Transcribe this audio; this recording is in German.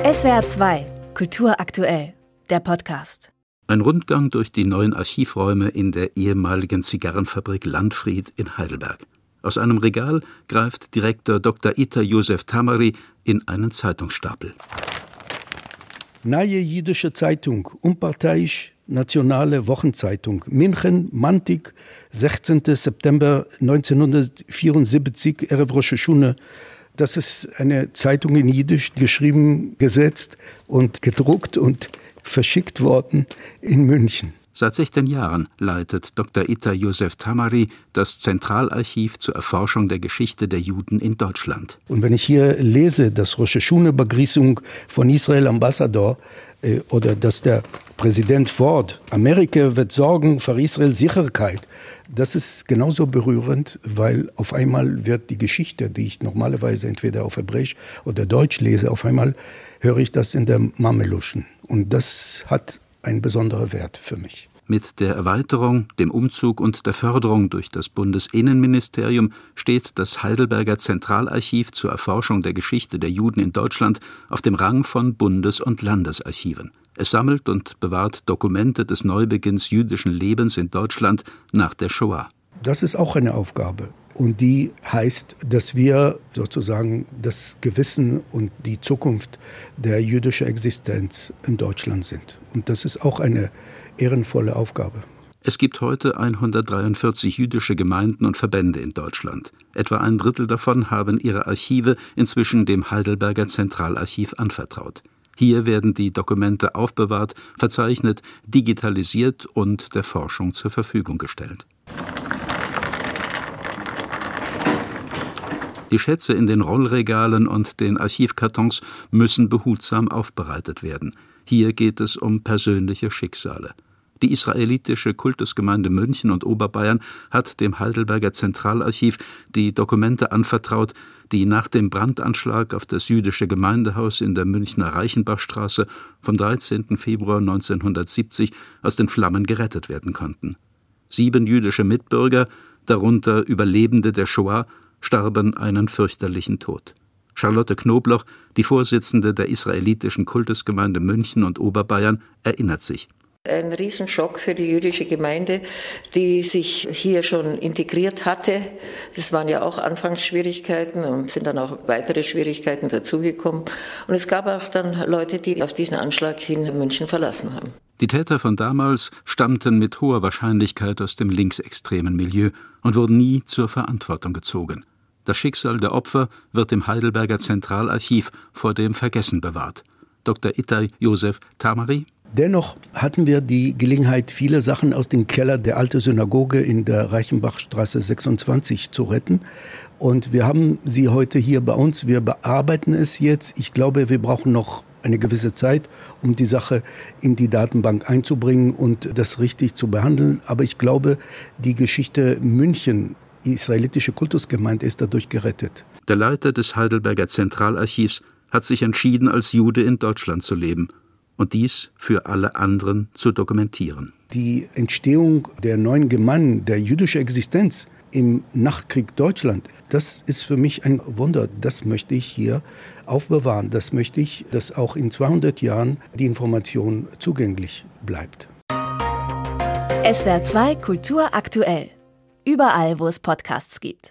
SWR 2 Kultur aktuell, der Podcast. Ein Rundgang durch die neuen Archivräume in der ehemaligen Zigarrenfabrik Landfried in Heidelberg. Aus einem Regal greift Direktor Dr. Itay Josef Tamary in einen Zeitungsstapel. Neue jüdische Zeitung, unparteiisch, nationale Wochenzeitung, München, Mantik, 16. September 1974, Erev Rosh Hashunah. Das ist eine Zeitung in Jiddisch, geschrieben, gesetzt und gedruckt und verschickt worden in München. Seit 16 Jahren leitet Dr. Itay Josef Tamary das Zentralarchiv zur Erforschung der Geschichte der Juden in Deutschland. Und wenn ich hier lese, dass Rosh Hashunah-Begrüßung von Israel Ambassador oder dass der Präsident Ford, Amerika wird sorgen für Israel Sicherheit, das ist genauso berührend, weil auf einmal wird die Geschichte, die ich normalerweise entweder auf Hebräisch oder Deutsch lese, auf einmal höre ich das in der Mameluschen. Und das hat einen besonderen Wert für mich. Mit der Erweiterung, dem Umzug und der Förderung durch das Bundesinnenministerium steht das Heidelberger Zentralarchiv zur Erforschung der Geschichte der Juden in Deutschland auf dem Rang von Bundes- und Landesarchiven. Es sammelt und bewahrt Dokumente des Neubeginns jüdischen Lebens in Deutschland nach der Shoah. Das ist auch eine Aufgabe. Und die heißt, dass wir sozusagen das Gewissen und die Zukunft der jüdischen Existenz in Deutschland sind. Und das ist auch eine ehrenvolle Aufgabe. Es gibt heute 143 jüdische Gemeinden und Verbände in Deutschland. Etwa ein Drittel davon haben ihre Archive inzwischen dem Heidelberger Zentralarchiv anvertraut. Hier werden die Dokumente aufbewahrt, verzeichnet, digitalisiert und der Forschung zur Verfügung gestellt. Die Schätze in den Rollregalen und den Archivkartons müssen behutsam aufbereitet werden. Hier geht es um persönliche Schicksale. Die israelitische Kultusgemeinde München und Oberbayern hat dem Heidelberger Zentralarchiv die Dokumente anvertraut, die nach dem Brandanschlag auf das jüdische Gemeindehaus in der Münchner Reichenbachstraße vom 13. Februar 1970 aus den Flammen gerettet werden konnten. 7 jüdische Mitbürger, darunter Überlebende der Shoah, starben einen fürchterlichen Tod. Charlotte Knobloch, die Vorsitzende der israelitischen Kultusgemeinde München und Oberbayern, erinnert sich. Ein Riesenschock für die jüdische Gemeinde, die sich hier schon integriert hatte. Es waren ja auch Anfangsschwierigkeiten und sind dann auch weitere Schwierigkeiten dazugekommen. Und es gab auch dann Leute, die auf diesen Anschlag hin München verlassen haben. Die Täter von damals stammten mit hoher Wahrscheinlichkeit aus dem linksextremen Milieu und wurden nie zur Verantwortung gezogen. Das Schicksal der Opfer wird im Heidelberger Zentralarchiv vor dem Vergessen bewahrt. Dr. Itay Josef Tamary. Dennoch hatten wir die Gelegenheit, viele Sachen aus dem Keller der alten Synagoge in der Reichenbachstraße 26 zu retten. Und wir haben sie heute hier bei uns. Wir bearbeiten es jetzt. Ich glaube, wir brauchen noch eine gewisse Zeit, um die Sache in die Datenbank einzubringen und das richtig zu behandeln. Aber ich glaube, die Geschichte München, die israelitische Kultusgemeinde, ist dadurch gerettet. Der Leiter des Heidelberger Zentralarchivs hat sich entschieden, als Jude in Deutschland zu leben und dies für alle anderen zu dokumentieren. Die Entstehung der neuen Gemeinde, der jüdischen Existenz im Nachkrieg Deutschland, das ist für mich ein Wunder. Das möchte ich hier aufbewahren. Das möchte ich, dass auch in 200 Jahren die Information zugänglich bleibt. SWR 2 Kultur aktuell. Überall, wo es Podcasts gibt.